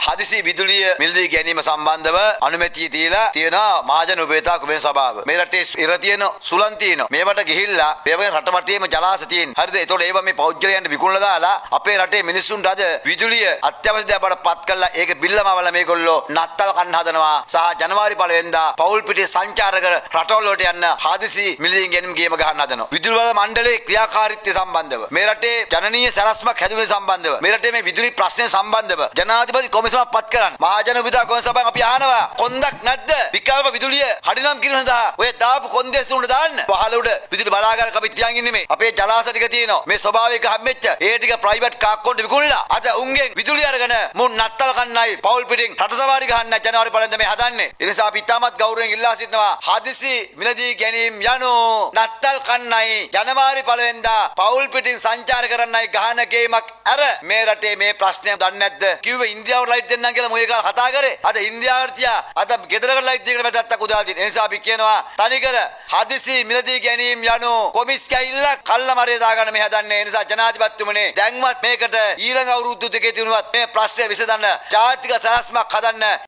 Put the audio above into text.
හදිසි විදුලිය මිලදී ගැනීම සම්බන්ධව අනුමැතිය දීලා තියෙනවා මහජන උපයෝගිතා කුමන සභාව. මේ රටේ ඉර තියෙන සුලන් තියෙනවා. මේවට ගිහිල්ලා මේවගේ රට වටේම ජලාශ තියෙන. හරිද? ඒතකොට ඒවා මේ පෞද්ගලයන්ට විකුණලා දාලා අපේ රටේ මිනිස්සුන්ට අද විදුලිය අත්‍යවශ්‍ය දෙයක් බවට පත් කරලා ඒක බිල්ලමවල මේගොල්ලෝ නත්තල් කන්න හදනවා. සහ ජනවාරි 1 වෙනිදා පෞල් පිටේ සංචාරක රටවල් වලට යන්න හදිසි මිලදී ගැනීම ගේම ගහන්න හදනවා. විදුලි බල මණ්ඩලයේ ක්‍රියාකාරීත්වය සම්බන්ධව මේ රටේ ජනනීය සැලැස්මක් හැදුනේ සම්බන්ධව මේ රටේ මේ විදුලි ප්‍රශ්නය සම්බන්ධව ජනාධිපති කොමිසමක් පත් කරන්න. මහජන උපයෝගිතා කොමිසම සභාවෙන් අපි අහනවා කොන්දක් නැද්ද? විකල්ප විදුලිය කඩිනම් කිරීම සඳහා ඔය දාපු කොන්දේස් උඩ දාන්න. පහළ උඩ විදුලි බලාගාරක අපි තියන් ඉන්නේ මේ. අපේ ජලාශ ටික තියෙනවා. මේ ස්වභාවික හැම්මෙච්ච ඒ ටික ප්‍රයිවට් කාක්කොන්ට විකුණලා අද උන්ගෙන් විදුලිය අරගෙන මුන් නත්තල් කන්නයි පෞල් පිටින් රට සවාරි ගහන්න ජනවාරි 1 වෙනිදා මේ හදන්නේ. ඒ නිසා අපි ඉතාමත් ගෞරවයෙන් ඉල්ලා සිටිනවා හදිසි මිලදී ගැනීම යනු නත්තල් කන්නයි ජනවාරි 1 වෙනිදා පෞල් පිටින් සංචාර කරන්නයි ගහන ගේමක් අර මේ රටේ මේ ප්‍රශ්නය දන්නේ නැද්ද? කිව්වේ ඉන්දියාවට ලයිට් දෙන්නම් කියලා මොකේ කාල කතා කරේ. අද ඉන්දියාවට තියා අද ගෙදරකට ලයිට් දෙකට වැටත්තක් උදා දින. ඒ නිසා අපි කියනවා තනිකර හදිසි මිලදී ගැනීම යනු කොමිස් කැයිල්ල කල්ලමරේ දාගන්න මේ හදන්නේ. ඒ නිසා ජනාධිපතිතුමනි දැන්වත් මේකට ඊළඟ අවුරුදු දෙකේ තිනුවත් මේ ප්‍රශ්නය විසඳන්න ජාතික සැලැස්මක් හදන්න